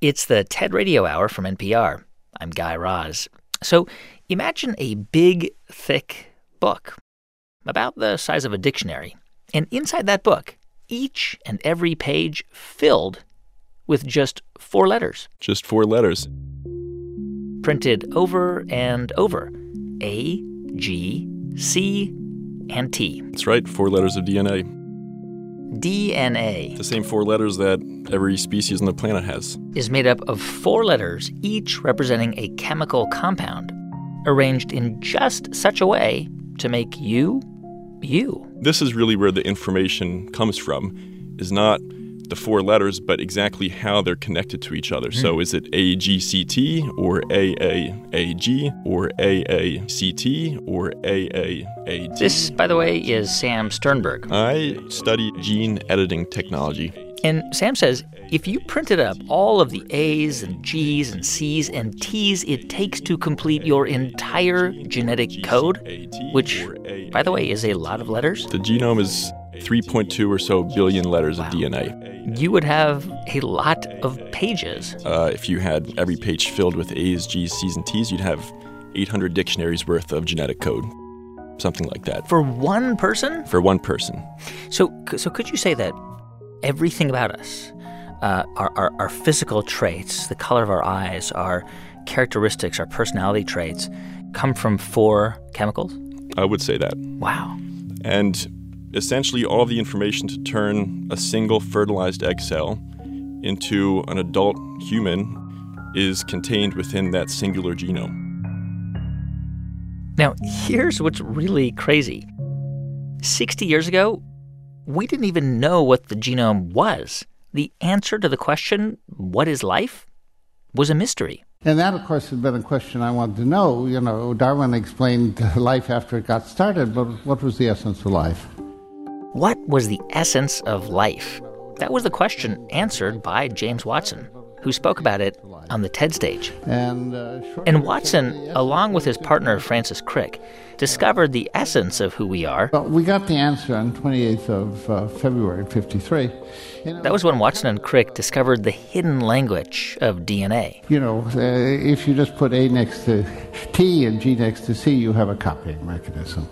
It's the TED Radio Hour from NPR. I'm Guy Raz. So imagine a big, thick book about the size of a dictionary. And inside that book, each and every page filled with just 4 letters. Just 4 letters. Printed over and over. A, G, C, and T. That's right, 4 letters of DNA. DNA. The same 4 letters that every species on the planet has. Is made up of 4 letters, each representing a chemical compound, arranged in just such a way to make you, you. This is really where the information comes from, is not the 4 letters, but exactly how they're connected to each other. So is it AGCT or AAAG or AACT or AAAD? This, by the way, is Sam Sternberg. I study gene editing technology. And Sam says if you printed up all of the A's and G's and C's and T's it takes to complete your entire genetic code, which, by the way, is a lot of letters. The genome is 3.2 or so billion letters of DNA. You would have a lot of pages. If you had every page filled with A's, G's, C's, and T's, you'd have 800 dictionaries worth of genetic code. Something like that. For one person? For one person. So could you say that everything about us, our physical traits, the color of our eyes, our characteristics, our personality traits, come from 4 chemicals? I would say that. Wow. And essentially all of the information to turn a single fertilized egg cell into an adult human is contained within that singular genome. Now, here's what's really crazy. 60 years ago, we didn't even know what the genome was. The answer to the question, what is life, was a mystery. And that, of course, has been a question I wanted to know. You know, Darwin explained life after it got started, but what was the essence of life? What was the essence of life? That was the question answered by James Watson, who spoke about it on the TED stage. And Watson, along with his partner Francis Crick, discovered the essence of who we are. Well, we got the answer on 28th of February, 1953. That was when Watson and Crick discovered the hidden language of DNA. You know, if you just put A next to T and G next to C, you have a copying mechanism.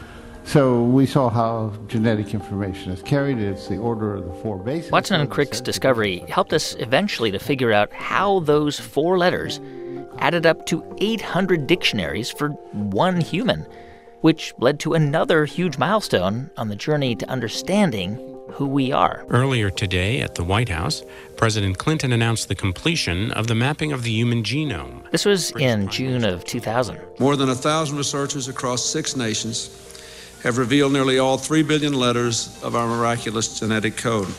So we saw how genetic information is carried. It's the order of the 4 bases. Watson and Crick's discovery helped us eventually to figure out how those 4 letters added up to 800 dictionaries for one human, which led to another huge milestone on the journey to understanding who we are. Earlier today at the White House, President Clinton announced the completion of the mapping of the human genome. This was in June of 2000. More than 1,000 researchers across 6 nations have revealed nearly all 3 billion letters of our miraculous genetic code.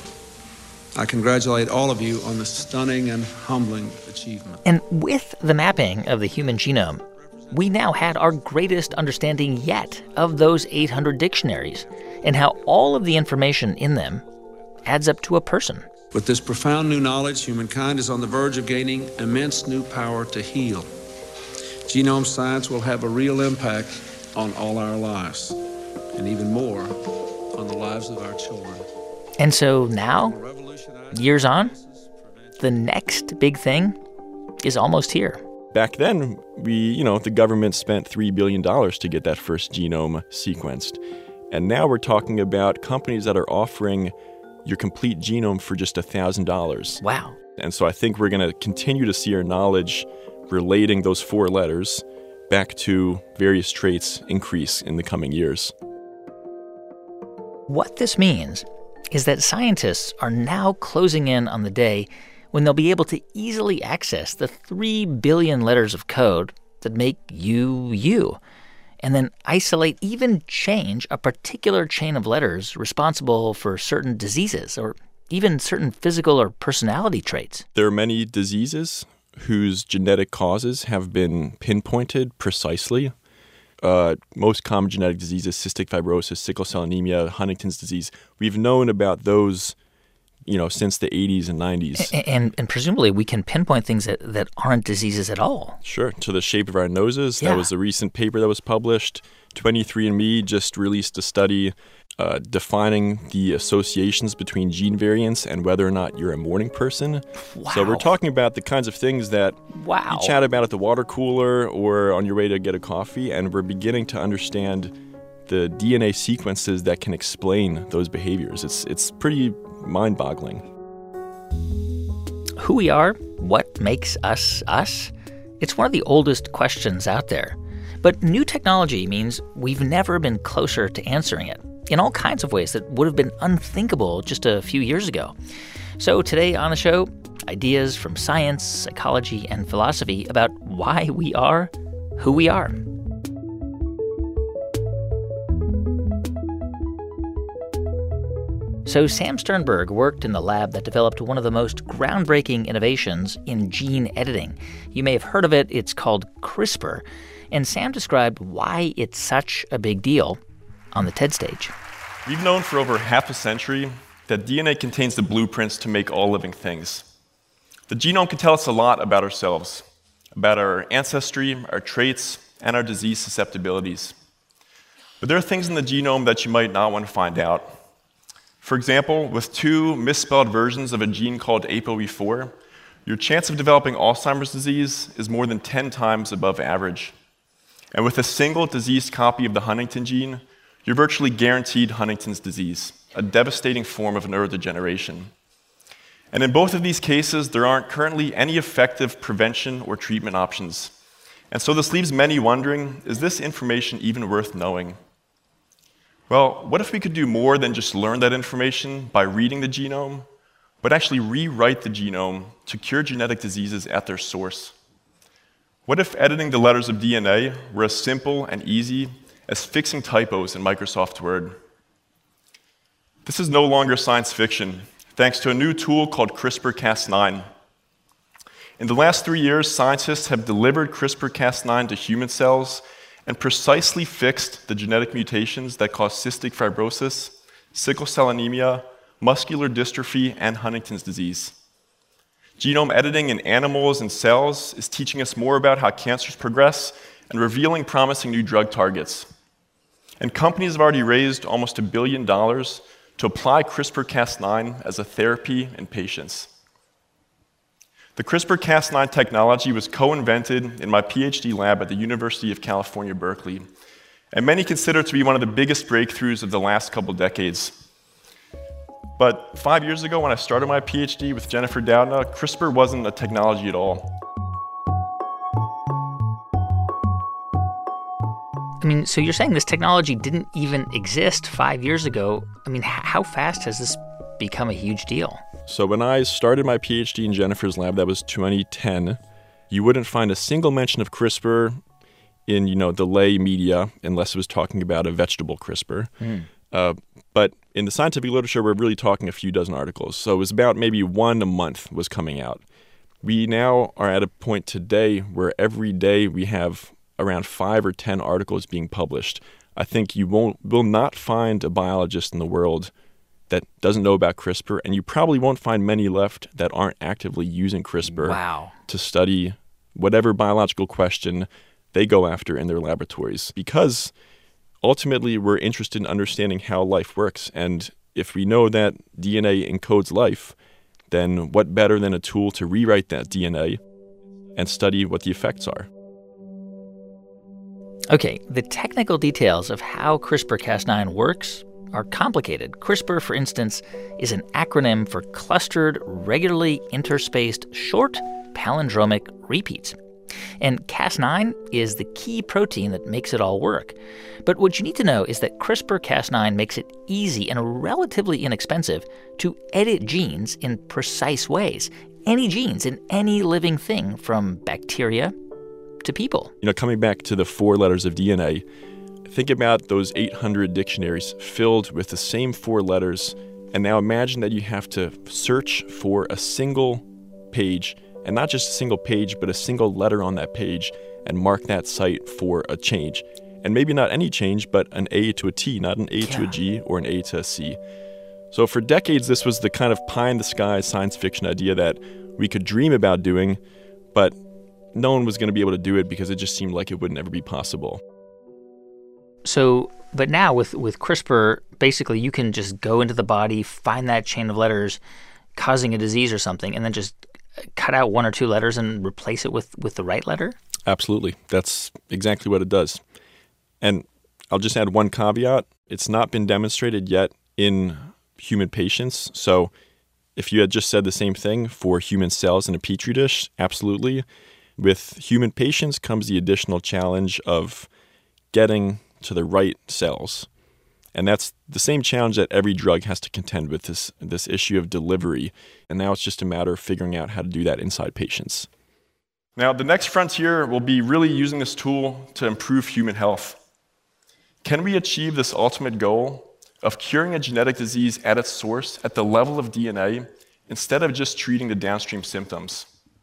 I congratulate all of you on this stunning and humbling achievement. And with the mapping of the human genome, we now had our greatest understanding yet of those 800 dictionaries and how all of the information in them adds up to a person. With this profound new knowledge, humankind is on the verge of gaining immense new power to heal. Genome science will have a real impact on all our lives, and even more on the lives of our children. And so now, years on, the next big thing is almost here. Back then, the government spent $3 billion to get that first genome sequenced. And now we're talking about companies that are offering your complete genome for just $1,000. Wow. And so I think we're going to continue to see our knowledge relating those 4 letters back to various traits increase in the coming years. What this means is that scientists are now closing in on the day when they'll be able to easily access the 3 billion letters of code that make you, you, and then isolate, even change a particular chain of letters responsible for certain diseases or even certain physical or personality traits. There are many diseases whose genetic causes have been pinpointed precisely. Most common genetic diseases, cystic fibrosis, sickle cell anemia, Huntington's disease, we've known about those, since the 80s and 90s. And presumably we can pinpoint things that aren't diseases at all. Sure, to the shape of our noses. Yeah. That was a recent paper that was published. 23andMe just released a study defining the associations between gene variants and whether or not you're a morning person. Wow. So we're talking about the kinds of things that you chat about at the water cooler or on your way to get a coffee, and we're beginning to understand the DNA sequences that can explain those behaviors. It's pretty mind-boggling. Who we are, what makes us us? It's one of the oldest questions out there. But new technology means we've never been closer to answering it in all kinds of ways that would have been unthinkable just a few years ago. So today on the show, ideas from science, psychology, and philosophy about why we are who we are. So Sam Sternberg worked in the lab that developed one of the most groundbreaking innovations in gene editing. You may have heard of it. It's called CRISPR. And Sam described why it's such a big deal on the TED stage. We've known for over half a century that DNA contains the blueprints to make all living things. The genome can tell us a lot about ourselves, about our ancestry, our traits, and our disease susceptibilities. But there are things in the genome that you might not want to find out. For example, with 2 misspelled versions of a gene called ApoE4, your chance of developing Alzheimer's disease is more than 10 times above average. And with a single diseased copy of the Huntington gene, you're virtually guaranteed Huntington's disease, a devastating form of neurodegeneration. And in both of these cases, there aren't currently any effective prevention or treatment options. And so this leaves many wondering, is this information even worth knowing? Well, what if we could do more than just learn that information by reading the genome, but actually rewrite the genome to cure genetic diseases at their source? What if editing the letters of DNA were as simple and easy as fixing typos in Microsoft Word? This is no longer science fiction, thanks to a new tool called CRISPR-Cas9. In the last 3 years, scientists have delivered CRISPR-Cas9 to human cells and precisely fixed the genetic mutations that cause cystic fibrosis, sickle cell anemia, muscular dystrophy, and Huntington's disease. Genome editing in animals and cells is teaching us more about how cancers progress and revealing promising new drug targets. And companies have already raised almost $1 billion to apply CRISPR-Cas9 as a therapy in patients. The CRISPR-Cas9 technology was co-invented in my PhD lab at the University of California, Berkeley, and many consider it to be one of the biggest breakthroughs of the last couple decades. But 5 years ago, when I started my PhD with Jennifer Doudna, CRISPR wasn't a technology at all. I mean, so you're saying this technology didn't even exist 5 years ago. I mean, how fast has this become a huge deal? So when I started my PhD in Jennifer's lab, that was 2010, you wouldn't find a single mention of CRISPR in, the lay media unless it was talking about a vegetable CRISPR. But in the scientific literature, we're really talking a few dozen articles. So it was about maybe 1 a month was coming out. We now are at a point today where every day we have around 5 or 10 articles being published. I think you will not find a biologist in the world that doesn't know about CRISPR, and you probably won't find many left that aren't actively using CRISPR to study whatever biological question they go after in their laboratories. Because ultimately, we're interested in understanding how life works, and if we know that DNA encodes life, then what better than a tool to rewrite that DNA and study what the effects are? Okay, the technical details of how CRISPR-Cas9 works are complicated. CRISPR, for instance, is an acronym for Clustered Regularly Interspaced Short Palindromic Repeats. And Cas9 is the key protein that makes it all work. But what you need to know is that CRISPR-Cas9 makes it easy and relatively inexpensive to edit genes in precise ways. Any genes in any living thing, from bacteria to people. Coming back to the 4 letters of DNA, think about those 800 dictionaries filled with the same 4 letters, and now imagine that you have to search for a single page, and not just a single page, but a single letter on that page, and mark that site for a change. And maybe not any change, but an A to a T, not an A to a G or an A to a C. So for decades, this was the kind of pie-in-the-sky science fiction idea that we could dream about doing, but no one was going to be able to do it because it just seemed like it would never be possible. So But now with CRISPR, basically you can just go into the body, find that chain of letters causing a disease or something, and then just cut out one or two letters and replace it with the right letter? Absolutely. That's exactly what it does. And I'll just add one caveat. It's not been demonstrated yet in human patients. So if you had just said the same thing for human cells in a petri dish, absolutely. With human patients comes the additional challenge of getting to the right cells. And that's the same challenge that every drug has to contend with, this issue of delivery. And now it's just a matter of figuring out how to do that inside patients. Now, the next frontier will be really using this tool to improve human health. Can we achieve this ultimate goal of curing a genetic disease at its source, at the level of DNA, instead of just treating the downstream symptoms?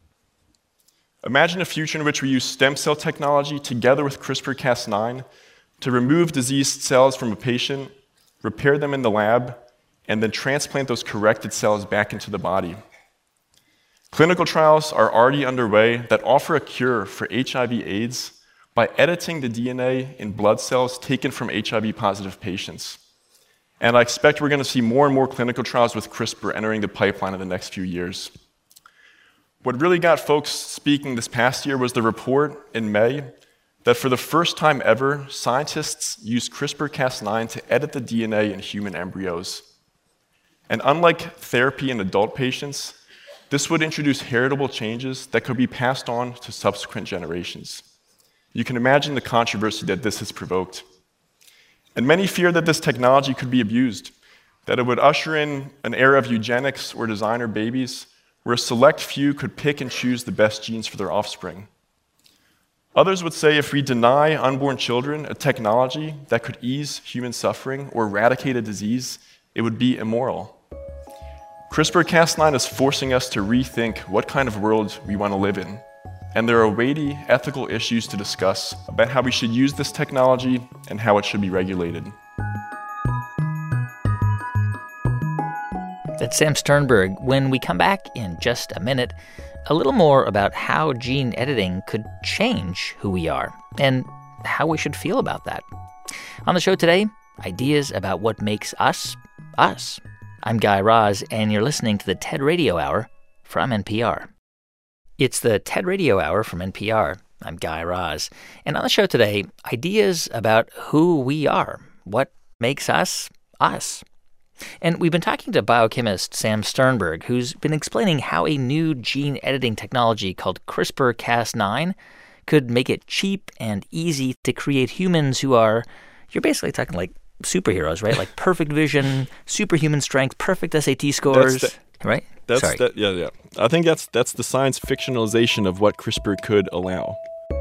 Imagine a future in which we use stem cell technology together with CRISPR-Cas9 to remove diseased cells from a patient, repair them in the lab, and then transplant those corrected cells back into the body. Clinical trials are already underway that offer a cure for HIV/AIDS by editing the DNA in blood cells taken from HIV-positive patients. And I expect we're going to see more and more clinical trials with CRISPR entering the pipeline in the next few years. What really got folks speaking this past year was the report in May that for the first time ever, scientists used CRISPR-Cas9 to edit the DNA in human embryos. And unlike therapy in adult patients, this would introduce heritable changes that could be passed on to subsequent generations. You can imagine the controversy that this has provoked. And many fear that this technology could be abused, that it would usher in an era of eugenics or designer babies where a select few could pick and choose the best genes for their offspring. Others would say if we deny unborn children a technology that could ease human suffering or eradicate a disease, it would be immoral. CRISPR-Cas9 is forcing us to rethink what kind of world we want to live in. And there are weighty ethical issues to discuss about how we should use this technology and how it should be regulated. That's Sam Sternberg. When we come back in just a minute, a little more about how gene editing could change who we are and how we should feel about that. On the show today, ideas about what makes us, us. I'm Guy Raz, and you're listening to the TED Radio Hour from NPR. It's the TED Radio Hour from NPR. I'm Guy Raz. And on the show today, ideas about who we are, what makes us, us. And we've been talking to biochemist Sam Sternberg, who's been explaining how a new gene editing technology called CRISPR-Cas9 could make it cheap and easy to create humans who are, you're basically talking like superheroes, right? Like perfect vision, superhuman strength, perfect SAT scores, right? Yeah. I think that's the science fictionalization of what CRISPR could allow.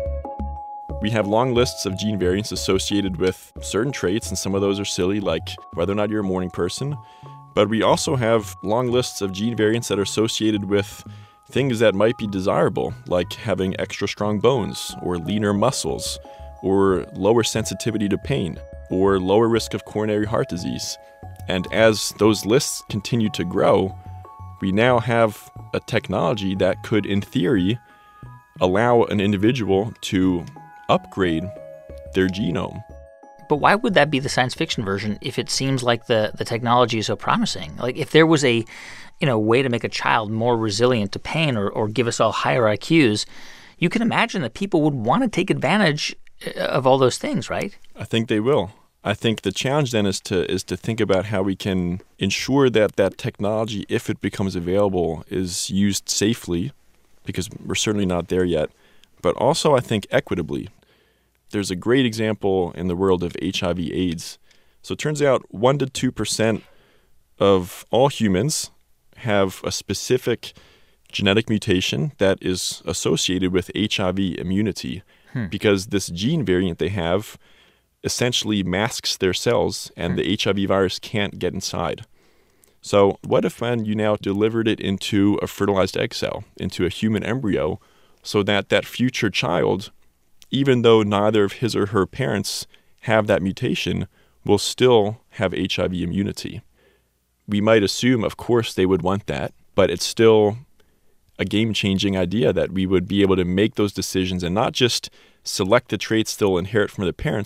We have long lists of gene variants associated with certain traits, and some of those are silly, like whether or not you're a morning person. But we also have long lists of gene variants that are associated with things that might be desirable, like having extra strong bones, or leaner muscles, or lower sensitivity to pain, or lower risk of coronary heart disease. And as those lists continue to grow, we now have a technology that could, in theory, allow an individual to upgrade their genome. But why would that be the science fiction version if it seems like the technology is so promising? Like if there was a way to make a child more resilient to pain or give us all higher IQs, you can imagine that people would want to take advantage of all those things, right? I think they will. I think the challenge then is to think about how we can ensure that that technology, if it becomes available, is used safely, because we're certainly not there yet, but also I think equitably. There's a great example in the world of HIV/AIDS. So it turns out 1% to 2% of all humans have a specific genetic mutation that is associated with HIV immunity because this gene variant they have essentially masks their cells and the HIV virus can't get inside. So what if when you now delivered it into a fertilized egg cell, into a human embryo, so that that future child, even though neither of his or her parents have that mutation, will still have HIV immunity? We might assume, of course, they would want that, but it's still a game-changing idea that we would be able to make those decisions and not just select the traits they'll inherit from their parents,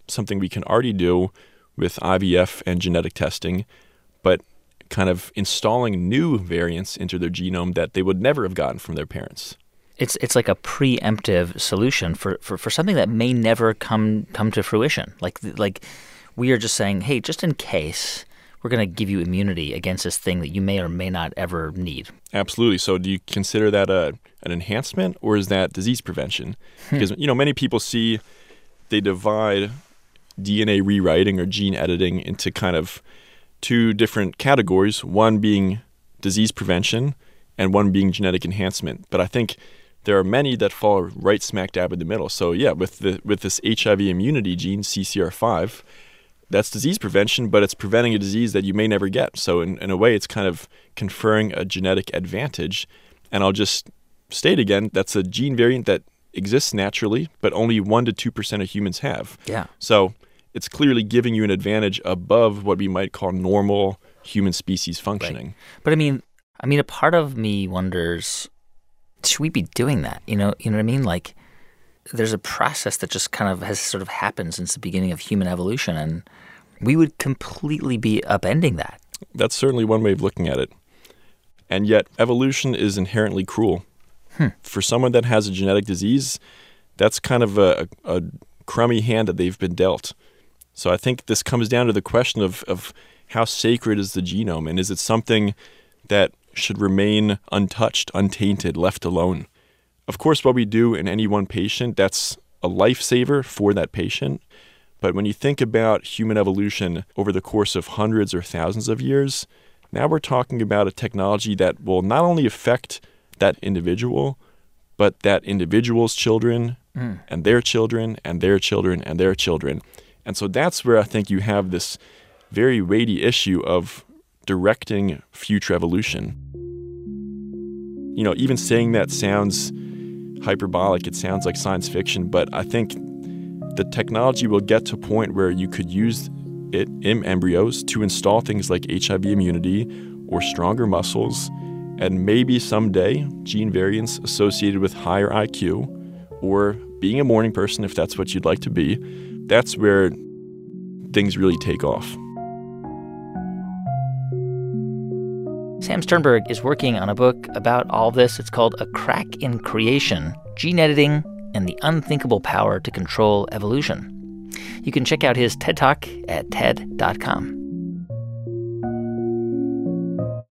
something we can already do with IVF and genetic testing, but kind of installing new variants into their genome that they would never have gotten from their parents. It's like a preemptive solution for something that may never come to fruition. Like we are just saying, hey, just in case, we're going to give you immunity against this thing that you may or may not ever need. Absolutely. So do you consider that an enhancement, or is that disease prevention? Because, many people they divide DNA rewriting or gene editing into kind of two different categories, one being disease prevention and one being genetic enhancement. But I think there are many that fall right smack dab in the middle. So yeah, with this HIV immunity gene, CCR5, that's disease prevention, but it's preventing a disease that you may never get. So in a way, it's kind of conferring a genetic advantage. And I'll just state again, that's a gene variant that exists naturally, but only 1% to 2% of humans have. Yeah. So it's clearly giving you an advantage above what we might call normal human species functioning. Right. But I mean, a part of me wonders, should we be doing that? You know what I mean? Like, there's a process that just kind of has sort of happened since the beginning of human evolution, and we would completely be upending that. That's certainly one way of looking at it. And yet, evolution is inherently cruel. For someone that has a genetic disease, that's kind of a crummy hand that they've been dealt. So I think this comes down to the question of how sacred is the genome, and is it something that should remain untouched, untainted, left alone? Of course, what we do in any one patient, that's a lifesaver for that patient. But when you think about human evolution over the course of hundreds or thousands of years, now we're talking about a technology that will not only affect that individual, but that individual's children and their children and their children and their children. And so that's where I think you have this very weighty issue of directing future evolution. Even saying that sounds hyperbolic, it sounds like science fiction, but I think the technology will get to a point where you could use it in embryos to install things like HIV immunity or stronger muscles, and maybe someday gene variants associated with higher IQ or being a morning person, if that's what you'd like to be. That's where things really take off. Sam Sternberg is working on a book about all this. It's called A Crack in Creation: Gene Editing and the Unthinkable Power to Control Evolution. You can check out his TED Talk at TED.com.